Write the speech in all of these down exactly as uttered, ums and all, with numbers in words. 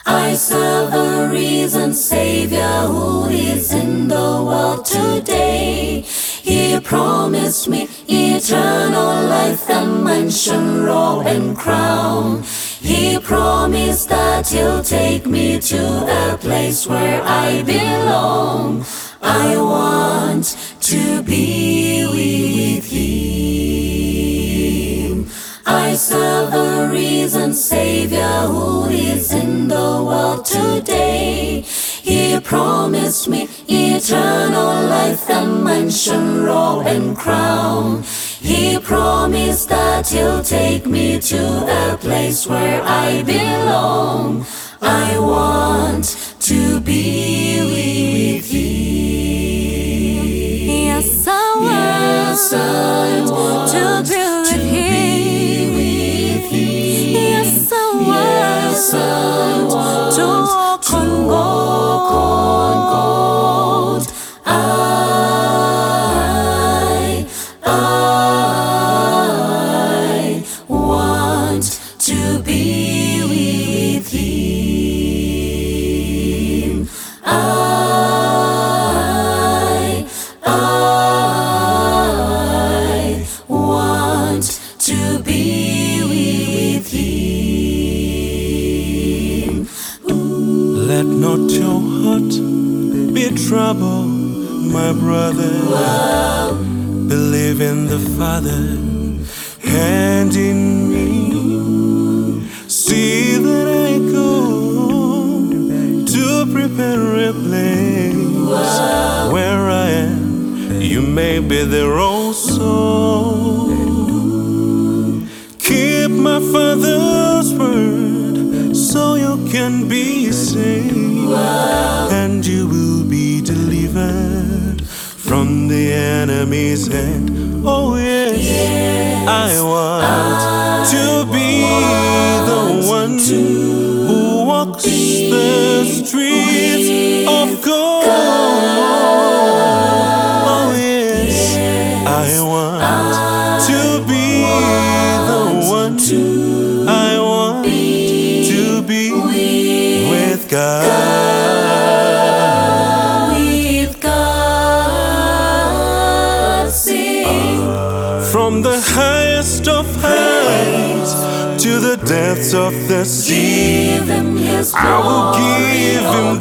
I serve a risen Savior who is in the world today. He promised me eternal life, the mansion, robe and crown. He promised that He'll take me to a place where I belong. I want to be with Him. I serve a risen Savior who is in the world today. He promised me eternal life, the mansion, robe and crown. He promised that He'll take me to a place where I belong. I want to be with Him. Yes, I want, yes, I want to be with Him. Yes, I want, yes, I want to walk to on walk on gold. I, I want to be with Him. I, I want to be with Him. Let not your heart be troubled, my brother. Believe in the Father and in me. See that I go to prepare a place where I am. You may be there also. Keep my Father's word so you can be saved, and you will be delivered from the enemy's hand. Oh yes, Yes, I want I to be the one who walks the streets of gold. Oh yes, I want to be the one. I want to be with God. With God, sing. From the highest of heights to the depths of the sea, Give Him His I will give Him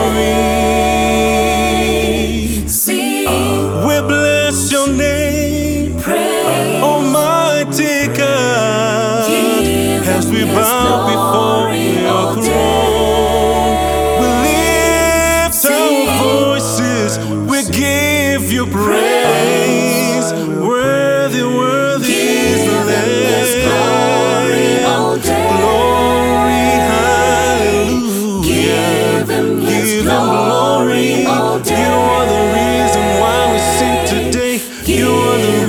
glory. Sing, We bless your name, praise, Almighty God, give as we Him His bow before glory your all throne. We lift Sing. our voices, we give you praise. Worthy, worthy is the Give Him His Lamb. glory all day. Glory, hallelujah. Give Him His Give Him glory all day. You are the reason why we sing today. You are the